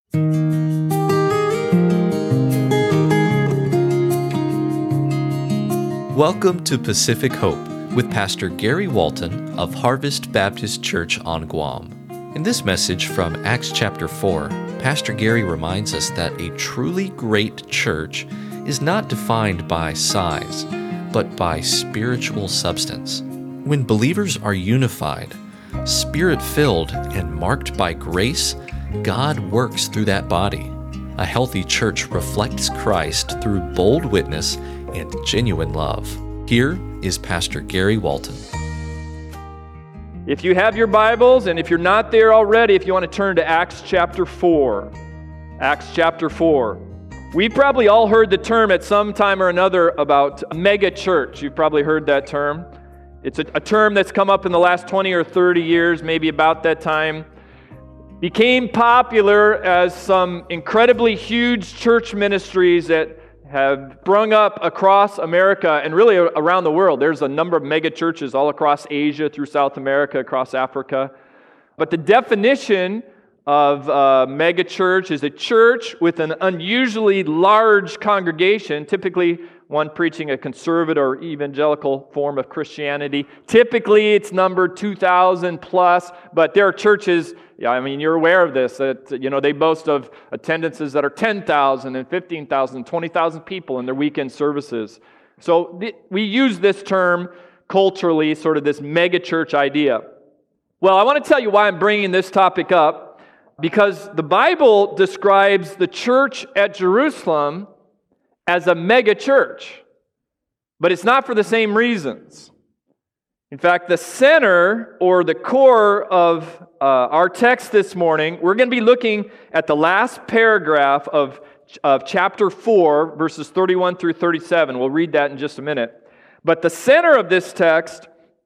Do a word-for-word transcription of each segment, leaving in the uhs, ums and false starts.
Welcome to Pacific Hope with Pastor Gary Walton of Harvest Baptist Church on Guam. In this message from Acts chapter four, Pastor Gary reminds us that a truly great church is not defined by size, but by spiritual substance. When believers are unified, Spirit-filled, and marked by grace, God works through that body. A healthy church reflects Christ through bold witness and genuine love. Here is Pastor Gary Walton. If you have your Bibles, and if you're not there already, if you want to turn to Acts chapter four. Acts chapter four. We've probably all heard the term at some time or another about mega church. You've probably heard that term. It's a, a term that's come up in the last twenty or thirty years, maybe about that time. Became popular as some incredibly huge church ministries that have sprung up across America and really around the world. There's a number of mega churches all across Asia, through South America, across Africa. But the definition of a mega church is a church with an unusually large congregation, typically one preaching a conservative or evangelical form of Christianity. Typically, it's numbered two thousand plus, but there are churches, yeah, I mean, you're aware of this, that, you know, they boast of attendances that are ten thousand and fifteen thousand, twenty thousand people in their weekend services. So th- we use this term culturally, sort of this mega church idea. Well, I want to tell you why I'm bringing this topic up, because the Bible describes the church at Jerusalem as a mega church, but it's not for the same reasons. In fact, the center or the core of uh, our text this morning, we're going to be looking at the last paragraph of, of chapter four, verses thirty-one through thirty-seven. We'll read that in just a minute. But the center of this text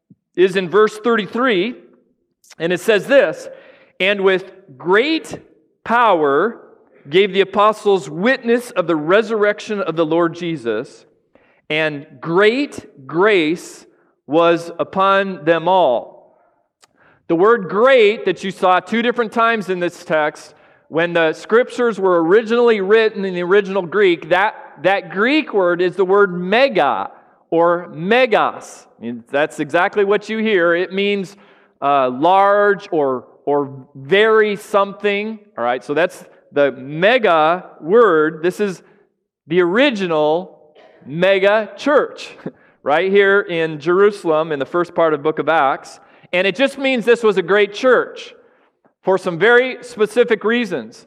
is in verse thirty-three, and it says this, "And with great power gave the apostles witness of the resurrection of the Lord Jesus, and great grace was upon them all." The word great that you saw two different times in this text, when the scriptures were originally written in the original Greek, that, that Greek word is the word mega or megas. I mean, that's exactly what you hear. It means uh, large or, or very something. All right, so that's the mega word. This is the original mega church right here in Jerusalem in the first part of the book of Acts. And it just means this was a great church for some very specific reasons.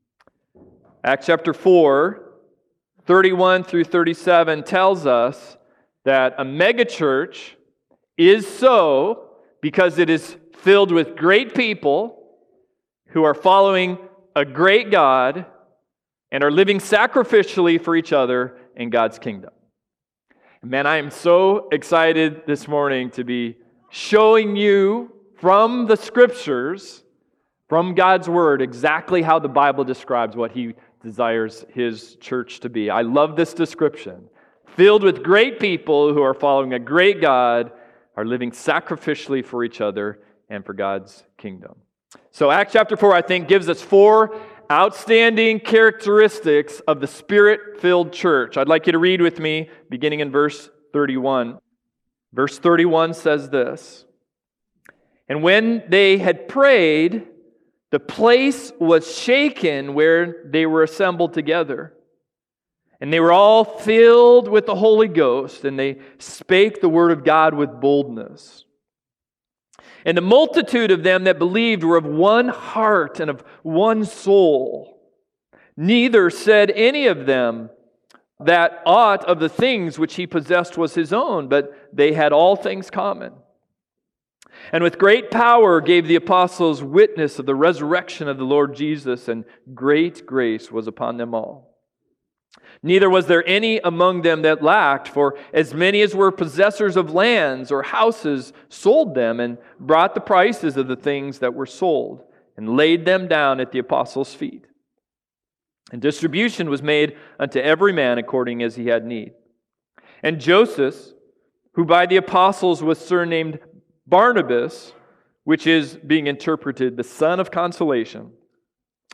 Acts chapter four, thirty-one through thirty-seven tells us that a mega church is so because it is filled with great people who are following a great God and are living sacrificially for each other in God's kingdom. Man, I am so excited this morning to be showing you from the scriptures, from God's word, exactly how the Bible describes what He desires His church to be. I love this description. Filled with great people who are following a great God, are living sacrificially for each other and for God's kingdom. So Acts chapter four, I think, gives us four outstanding characteristics of the Spirit-filled church. I'd like you to read with me, beginning in verse thirty-one. Verse thirty-one says this, "And when they had prayed, the place was shaken where they were assembled together. And they were all filled with the Holy Ghost, and they spake the word of God with boldness. And the multitude of them that believed were of one heart and of one soul. Neither said any of them that aught of the things which he possessed was his own, but they had all things common. And with great power gave the apostles witness of the resurrection of the Lord Jesus, and great grace was upon them all. Neither was there any among them that lacked, for as many as were possessors of lands or houses sold them, and brought the prices of the things that were sold, and laid them down at the apostles' feet. And distribution was made unto every man according as he had need. And Joseph, who by the apostles was surnamed Barnabas, which is being interpreted the son of consolation,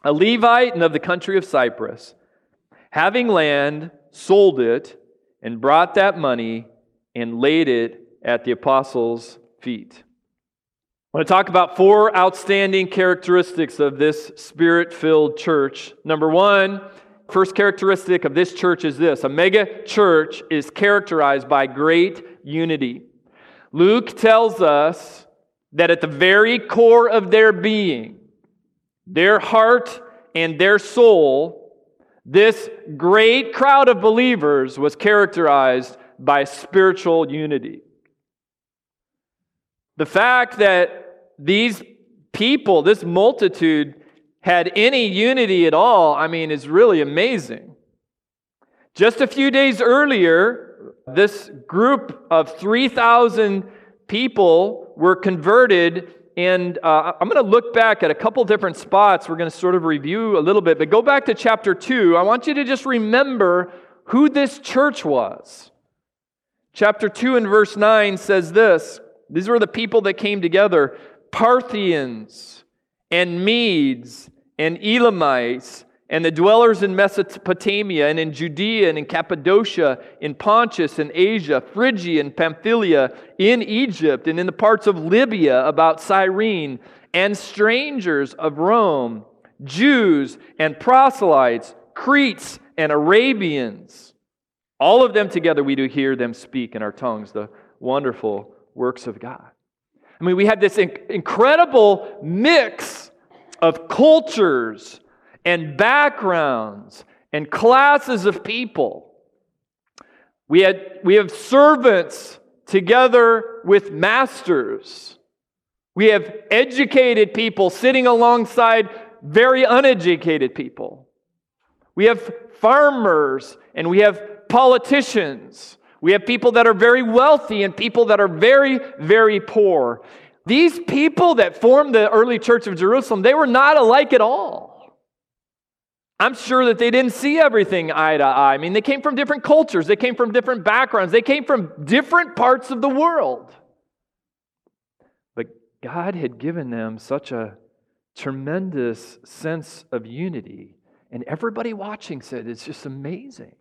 a Levite and of the country of Cyprus, having land, sold it, and brought that money and laid it at the apostles' feet. I want to talk about four outstanding characteristics of this Spirit-filled church. Number one, first characteristic of this church is this: a mega church is characterized by great unity. Luke tells us that at the very core of their being, their heart and their soul, this great crowd of believers was characterized by spiritual unity. The fact that these people, this multitude, had any unity at all, I mean, is really amazing. Just a few days earlier, this group of three thousand people were converted, and uh, I'm going to look back at a couple different spots. We're going to sort of review a little bit, but go back to chapter two. I want you to just remember who this church was. Chapter two and verse nine says this: these were the people that came together: Parthians and Medes and Elamites, and the dwellers in Mesopotamia and in Judea and in Cappadocia, in Pontus and Asia, Phrygia and Pamphylia, in Egypt and in the parts of Libya about Cyrene, and strangers of Rome, Jews and proselytes, Cretes and Arabians. All of them together we do hear them speak in our tongues the wonderful works of God. I mean, we had this inc- incredible mix of cultures and backgrounds and classes of people. We had we have servants together with masters. We have educated people sitting alongside very uneducated people. We have farmers and we have politicians. We have people that are very wealthy and people that are very, very poor. These people that formed the early church of Jerusalem, they were not alike at all. I'm sure that they didn't see everything eye to eye. I mean, they came from different cultures. They came from different backgrounds. They came from different parts of the world. But God had given them such a tremendous sense of unity. And everybody watching said, it's just amazing.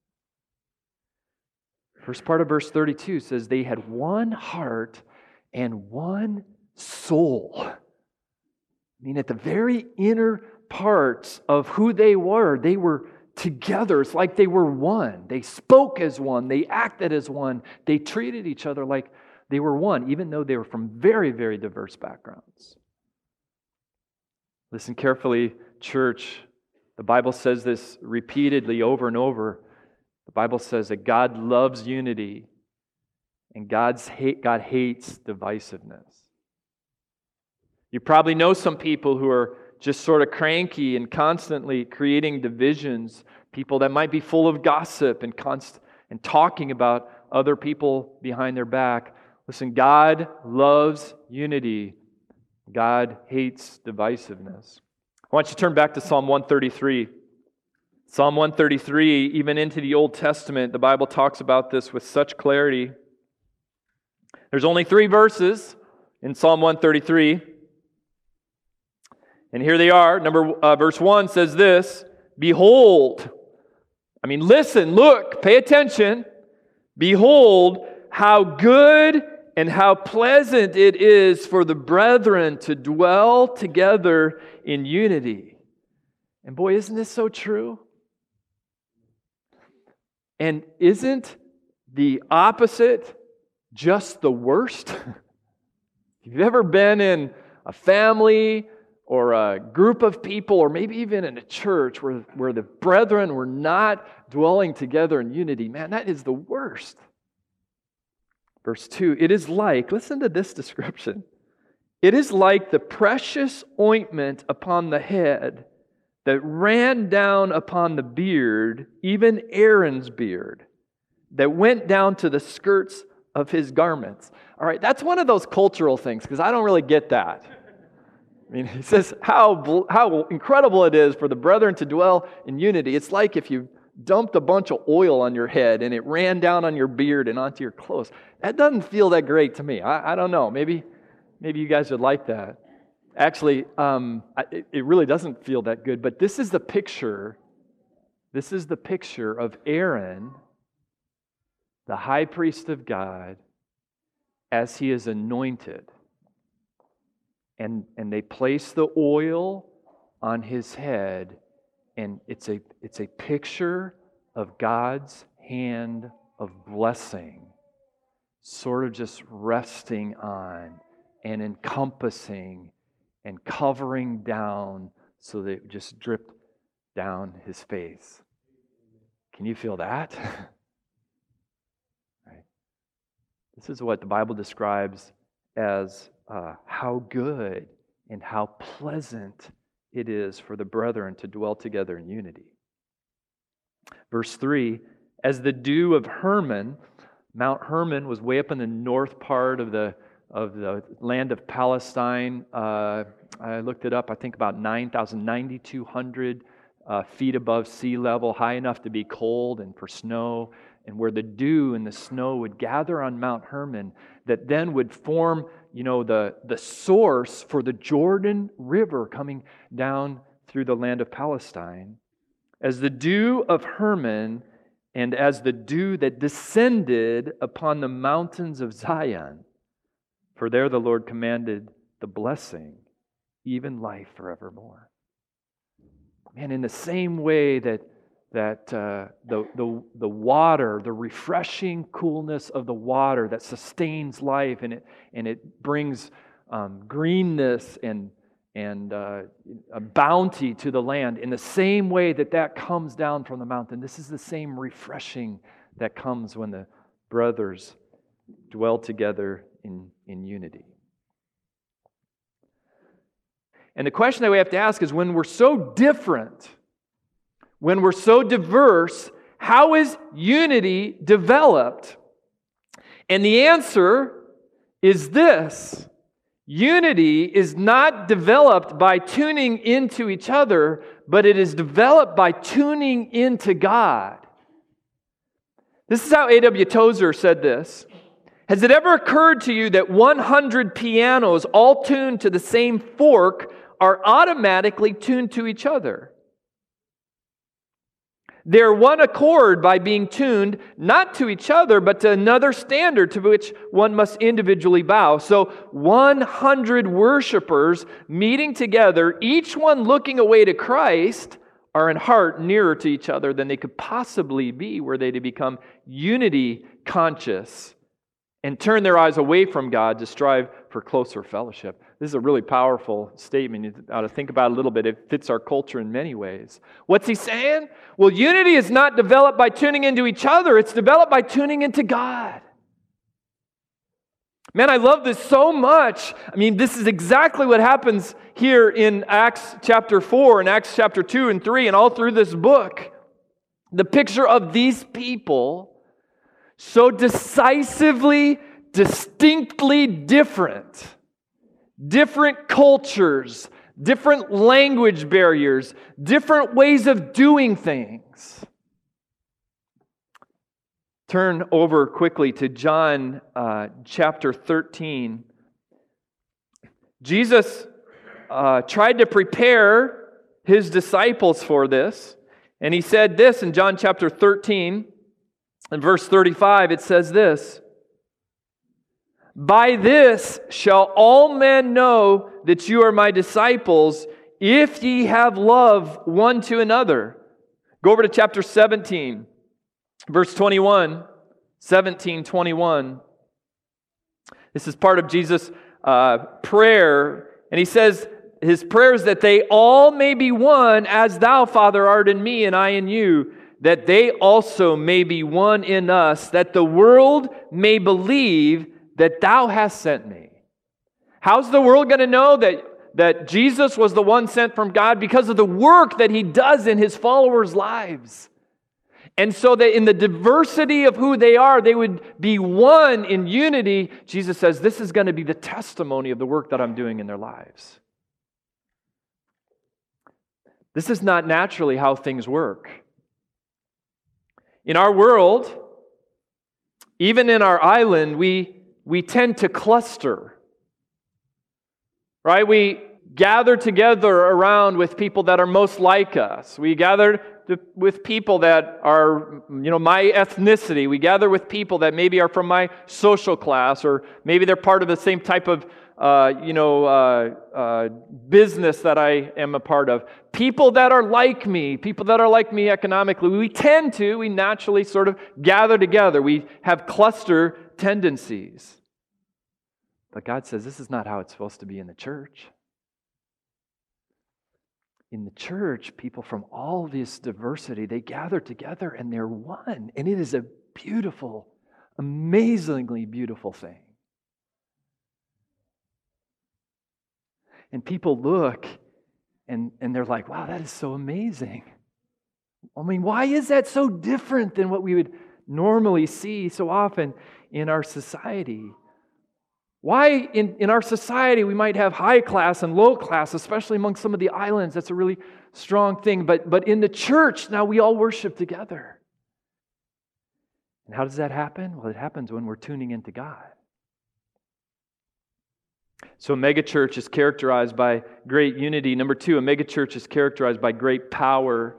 First part of verse thirty-two says they had one heart and one soul. I mean, at the very inner parts of who they were, they were together. It's like they were one. They spoke as one. They acted as one. They treated each other like they were one, even though they were from very, very diverse backgrounds. Listen carefully, church. The Bible says this repeatedly over and over. The Bible says that God loves unity and God's hate, God hates divisiveness. You probably know some people who are just sort of cranky and constantly creating divisions, people that might be full of gossip and const- and talking about other people behind their back. Listen, God loves unity. God hates divisiveness. I want you to turn back to Psalm one thirty-three. Psalm one thirty-three, even into the Old Testament, the Bible talks about this with such clarity. There's only three verses in Psalm one thirty-three. And here they are. Number uh, verse one says this: Behold, I mean, listen, look, pay attention. Behold, how good and how pleasant it is for the brethren to dwell together in unity. And boy, isn't this so true? And isn't the opposite just the worst? If you've ever been in a family or a group of people, or maybe even in a church where, where the brethren were not dwelling together in unity, man, that is the worst. Verse two, it is like, listen to this description, it is like the precious ointment upon the head that ran down upon the beard, even Aaron's beard, that went down to the skirts of his garments. All right, that's one of those cultural things, because I don't really get that. I mean, he says how, how incredible it is for the brethren to dwell in unity. It's like if you dumped a bunch of oil on your head and it ran down on your beard and onto your clothes. That doesn't feel that great to me. I, I don't know. Maybe, maybe you guys would like that. Actually, um, it, it really doesn't feel that good, but this is the picture. This is the picture of Aaron, the high priest of God, as he is anointed. And, and they place the oil on his head, and it's a, it's a picture of God's hand of blessing, sort of just resting on and encompassing and covering down so that it just dripped down his face. Can you feel that? Right. This is what the Bible describes as uh, how good and how pleasant it is for the brethren to dwell together in unity. Verse three, as the dew of Hermon, Mount Hermon was way up in the north part of the of the land of Palestine. Uh, I looked it up, I think about nine thousand, nine thousand two hundred uh, feet above sea level, high enough to be cold and for snow, and where the dew and the snow would gather on Mount Hermon, that then would form, you know, the, the source for the Jordan River coming down through the land of Palestine. As the dew of Hermon, and as the dew that descended upon the mountains of Zion, for there the Lord commanded the blessing, even life forevermore. And in the same way that that uh, the, the, the water, the refreshing coolness of the water that sustains life, and it, and it brings um, greenness and, and uh, a bounty to the land, in the same way that that comes down from the mountain, this is the same refreshing that comes when the brothers dwell together in, in unity. And the question that we have to ask is, when we're so different, when we're so diverse, how is unity developed? And the answer is this: unity is not developed by tuning into each other, but it is developed by tuning into God. This is how A W Tozer said this. Has it ever occurred to you that one hundred pianos all tuned to the same fork are automatically tuned to each other? They're one accord by being tuned not to each other, but to another standard to which one must individually bow. So one hundred worshipers meeting together, each one looking away to Christ, are in heart nearer to each other than they could possibly be were they to become unity conscious and turn their eyes away from God to strive for closer fellowship. This is a really powerful statement. You ought to think about it a little bit. It fits our culture in many ways. What's he saying? Well, unity is not developed by tuning into each other. It's developed by tuning into God. Man, I love this so much. I mean, this is exactly what happens here in Acts chapter four and Acts chapter two and three and all through this book. The picture of these people so decisively, distinctly different. Different cultures, different language barriers, different ways of doing things. Turn over quickly to John uh, chapter thirteen. Jesus uh, tried to prepare his disciples for this, and he said this in John chapter thirteen, in verse thirty-five, it says this: "By this shall all men know that you are my disciples, if ye have love one to another." Go over to chapter seventeen, verse twenty-one. seventeen, twenty-one. This is part of Jesus' uh, prayer. And he says, his prayer is that they all may be one, as thou, Father, art in me, and I in you, that they also may be one in us, that the world may believe that thou hast sent me. How's the world going to know that, that Jesus was the one sent from God? Because of the work that he does in his followers' lives. And so that in the diversity of who they are, they would be one in unity. Jesus says, this is going to be the testimony of the work that I'm doing in their lives. This is not naturally how things work. In our world, even in our island, we We tend to cluster, right? We gather together around with people that are most like us. We gather to, with people that are, you know, my ethnicity. We gather with people that maybe are from my social class, or maybe they're part of the same type of, uh, you know, uh, uh, business that I am a part of. People that are like me, people that are like me economically. We tend to, we naturally sort of gather together. We have cluster tendencies. But God says this is not how it's supposed to be in the church. In the church, people from all this diversity, they gather together and they're one. And it is a beautiful, amazingly beautiful thing. And people look and, and they're like, wow, that is so amazing. I mean, why is that so different than what we would normally see so often in our society? Why in, in our society we might have high class and low class, especially among some of the islands. That's a really strong thing. But, but in the church, now we all worship together. And how does that happen? Well, it happens when we're tuning into God. So a megachurch is characterized by great unity. Number two, a megachurch is characterized by great power.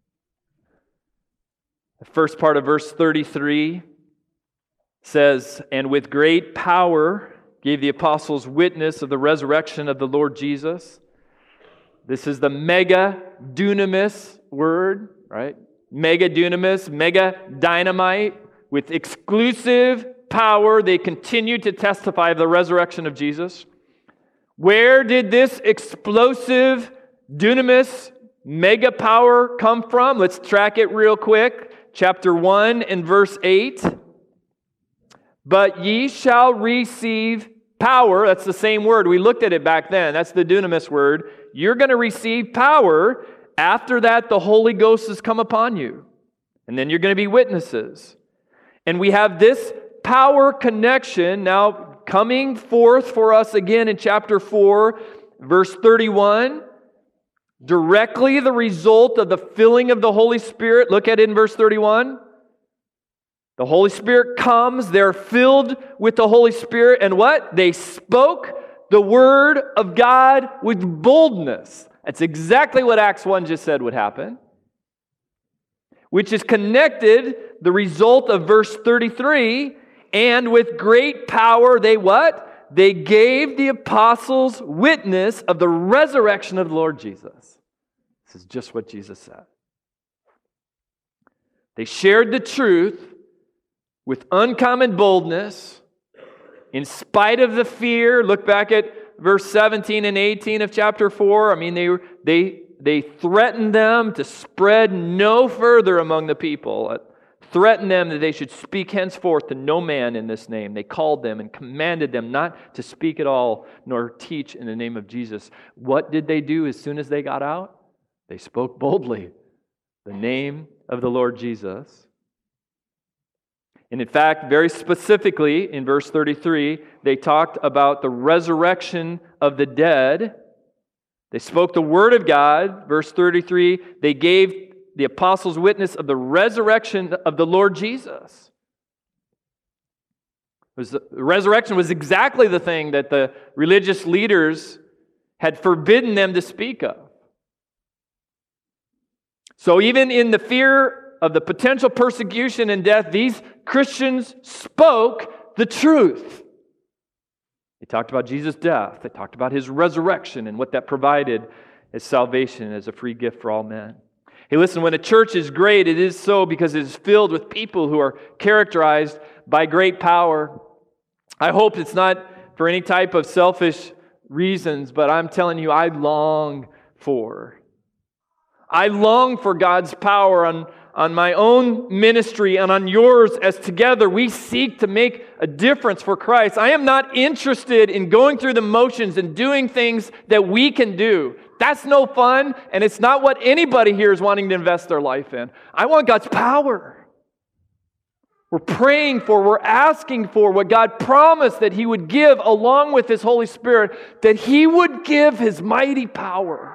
The first part of verse thirty-three says, "And with great power gave the apostles witness of the resurrection of the Lord Jesus." This is the mega dunamis word, right? Mega dunamis, mega dynamite. With exclusive power, they continued to testify of the resurrection of Jesus. Where did this explosive dunamis mega power come from? Let's track it real quick. Chapter one and verse eight. "But ye shall receive power." That's the same word. We looked at it back then. That's the dunamis word. You're going to receive power. After that, the Holy Ghost has come upon you. And then you're going to be witnesses. And we have this power connection now coming forth for us again in chapter four, verse thirty-one. Directly the result of the filling of the Holy Spirit. Look at it in verse thirty-one. The Holy Spirit comes, they're filled with the Holy Spirit, and what? They spoke the word of God with boldness. That's exactly what Acts one just said would happen. Which is connected, the result of verse thirty-three, and with great power they what? They gave the apostles witness of the resurrection of the Lord Jesus. This is just what Jesus said. They shared the truth with uncommon boldness, in spite of the fear. Look back at verse seventeen and eighteen of chapter four. I mean, they they they threatened them to spread no further among the people. Threatened them that they should speak henceforth to no man in this name. They called them and commanded them not to speak at all, nor teach in the name of Jesus. What did they do as soon as they got out? They spoke boldly the name of the Lord Jesus. And in fact, very specifically, in verse thirty-three, they talked about the resurrection of the dead. They spoke the word of God. Verse thirty-three, they gave the apostles witness of the resurrection of the Lord Jesus. It was the, the resurrection was exactly the thing that the religious leaders had forbidden them to speak of. So even in the fear of the potential persecution and death, these Christians spoke the truth. They talked about Jesus' death. They talked about His resurrection and what that provided as salvation, as a free gift for all men. Hey, listen, when a church is great, it is so because it is filled with people who are characterized by great power. I hope it's not for any type of selfish reasons, but I'm telling you, I long for. I long for God's power on on my own ministry and on yours, as together we seek to make a difference for Christ. I am not interested in going through the motions and doing things that we can do. That's no fun, and it's not what anybody here is wanting to invest their life in. I want God's power. We're praying for, we're asking for what God promised that He would give along with His Holy Spirit, that He would give His mighty power.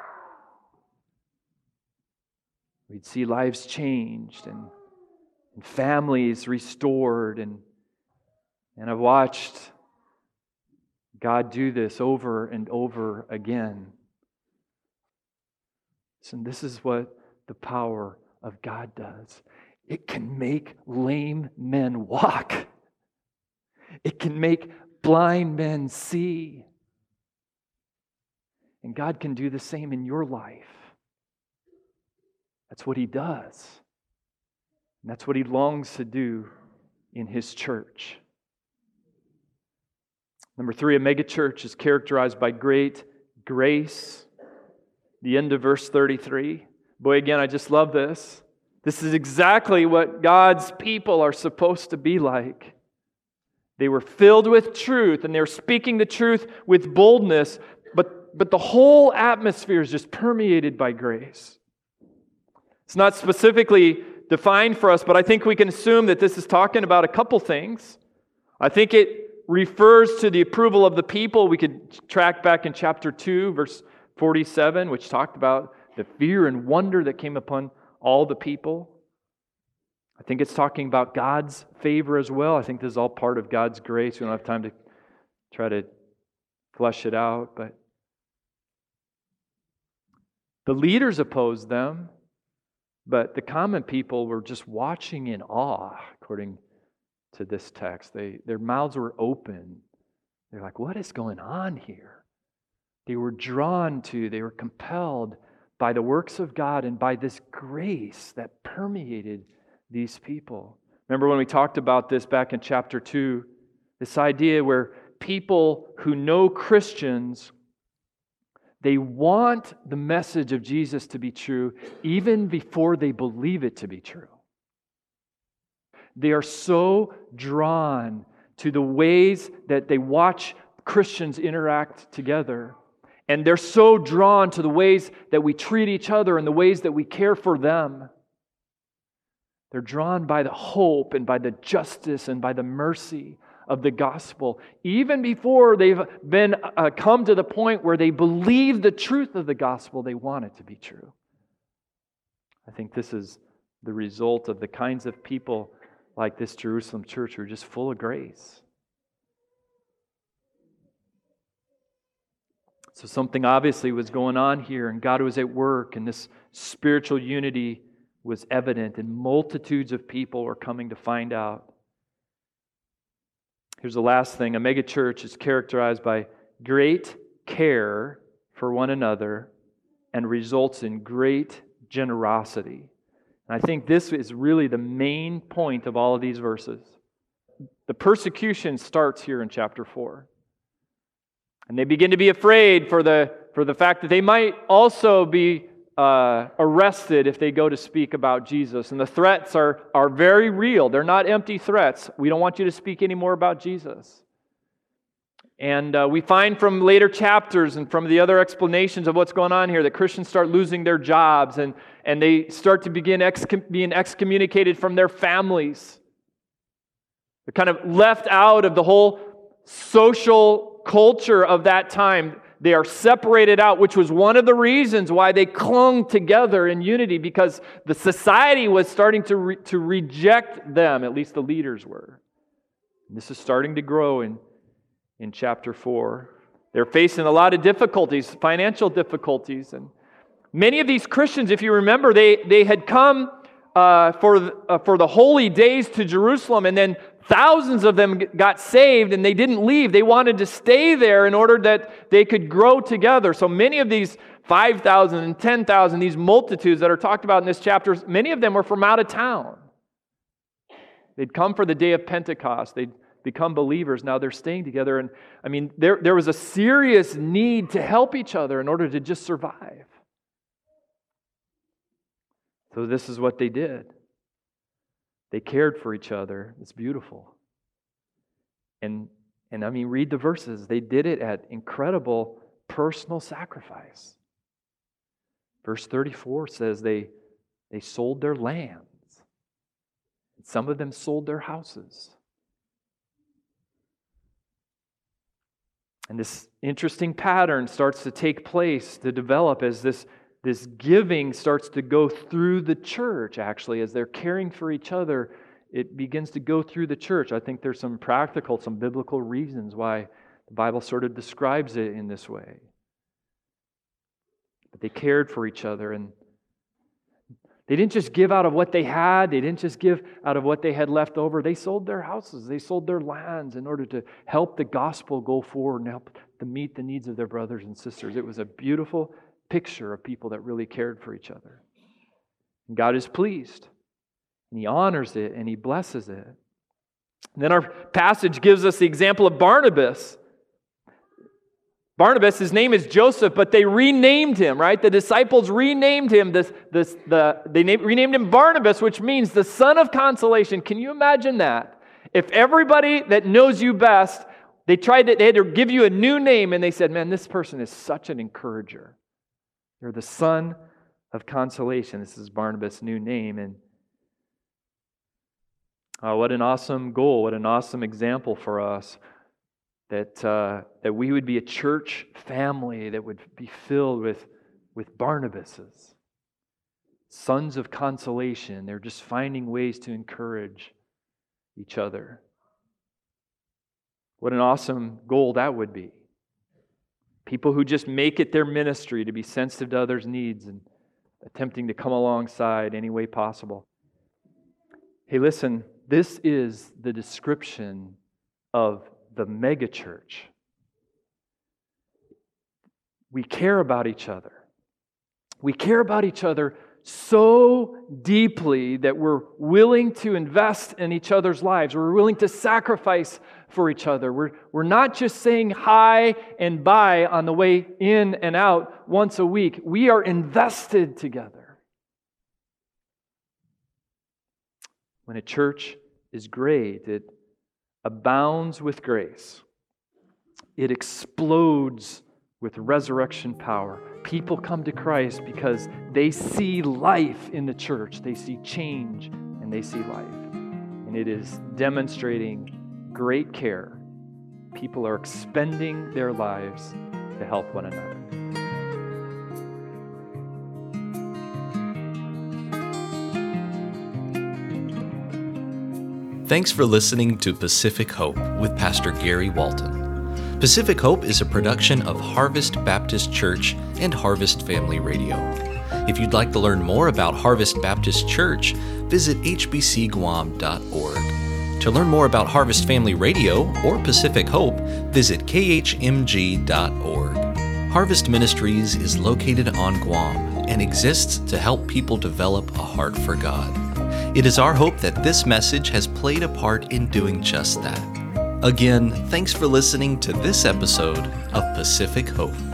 We'd see lives changed and, and families restored. And, and I've watched God do this over and over again. And this is what the power of God does. It can make lame men walk. It can make blind men see. And God can do the same in your life. That's what He does. And that's what He longs to do in His church. Number three, a megachurch is characterized by great grace. The end of verse thirty-three. Boy, again, I just love this. This is exactly what God's people are supposed to be like. They were filled with truth, and they were speaking the truth with boldness, but, but the whole atmosphere is just permeated by grace. It's not specifically defined for us, but I think we can assume that this is talking about a couple things. I think it refers to the approval of the people. We could track back in chapter two, verse forty-seven, which talked about the fear and wonder that came upon all the people. I think it's talking about God's favor as well. I think this is all part of God's grace. We don't have time to try to flesh it out, but the leaders opposed them, but the common people were just watching in awe, according to this text. They, their mouths were open. They're like, what is going on here? They were drawn to, they were compelled by the works of God and by this grace that permeated these people. Remember when we talked about this back in chapter two, this idea where people who know Christians, they want the message of Jesus to be true even before they believe it to be true. They are so drawn to the ways that they watch Christians interact together. And they're so drawn to the ways that we treat each other and the ways that we care for them. They're drawn by the hope and by the justice and by the mercy of the gospel, even before they've been uh, come to the point where they believe the truth of the gospel. They want it to be true. I think this is the result of the kinds of people like this Jerusalem church who are just full of grace. So something obviously was going on here, and God was at work, and this spiritual unity was evident, and multitudes of people were coming to find out. Here's the last thing. A megachurch is characterized by great care for one another and results in great generosity. And I think this is really the main point of all of these verses. The persecution starts here in chapter four. And they begin to be afraid for the, for the fact that they might also be uh, arrested if they go to speak about Jesus. And the threats are, are very real. They're not empty threats. We don't want you to speak any more about Jesus. And uh, we find from later chapters and from the other explanations of what's going on here that Christians start losing their jobs and, and they start to begin excom- being excommunicated from their families. They're kind of left out of the whole social culture of that time. They are separated out, which was one of the reasons why they clung together in unity, because the society was starting to, re- to reject them, at least the leaders were. And this is starting to grow in, in chapter four. They're facing a lot of difficulties, financial difficulties. And many of these Christians, if you remember, they, they had come uh, for, the, uh, for the holy days to Jerusalem, and then thousands of them got saved and they didn't leave. They wanted to stay there in order that they could grow together. So many of these five thousand and ten thousand, these multitudes that are talked about in this chapter, many of them were from out of town. They'd come for the day of Pentecost. They'd become believers. Now they're staying together. And I mean, there, there was a serious need to help each other in order to just survive. So this is what they did. They cared for each other. It's beautiful. And, and I mean, read the verses. They did it at incredible personal sacrifice. Verse thirty-four says they, they sold their lands. Some of them sold their houses. And this interesting pattern starts to take place, to develop as this This giving starts to go through the church, actually, as they're caring for each other. It begins to go through the church. I think there's some practical, some biblical reasons why The Bible sort of describes it in this way. But they cared for each other, and they didn't just give out of what they had. They didn't just give out of what they had left over. They sold their houses. They sold their lands in order to help the gospel go forward and help to meet the needs of their brothers and sisters. It was a beautiful picture of people that really cared for each other. And God is pleased, and He honors it, and He blesses it. And then our passage gives us the example of Barnabas. Barnabas, his name is Joseph, but they renamed him, right? The disciples renamed him. This, this, the, they named, renamed him Barnabas, which means the son of consolation. Can you imagine that? If everybody that knows you best, they tried to, they had to give you a new name, and they said, man, this person is such an encourager. You're the son of consolation. This is Barnabas' new name. And oh, what an awesome goal, what an awesome example for us. That, uh, that we would be a church family that would be filled with, with Barnabases, sons of consolation. They're just finding ways to encourage each other. What an awesome goal that would be. People who just make it their ministry to be sensitive to others' needs and attempting to come alongside any way possible. Hey, listen, this is the description of the megachurch. We care about each other. We care about each other so deeply that we're willing to invest in each other's lives. We're willing to sacrifice for each other. We're, we're not just saying hi and bye on the way in and out once a week. We are invested together. When a church is great, it abounds with grace. It explodes with resurrection power. People come to Christ because they see life in the church. They see change and they see life. And it is demonstrating great care. People are expending their lives to help one another. Thanks for listening to Pacific Hope with Pastor Gary Walton. Pacific Hope is a production of Harvest Baptist Church and Harvest Family Radio. If you'd like to learn more about Harvest Baptist Church, visit h b c guam dot org. To learn more about Harvest Family Radio or Pacific Hope, visit k h m g dot org. Harvest Ministries is located on Guam and exists to help people develop a heart for God. It is our hope that this message has played a part in doing just that. Again, thanks for listening to this episode of Pacific Hope.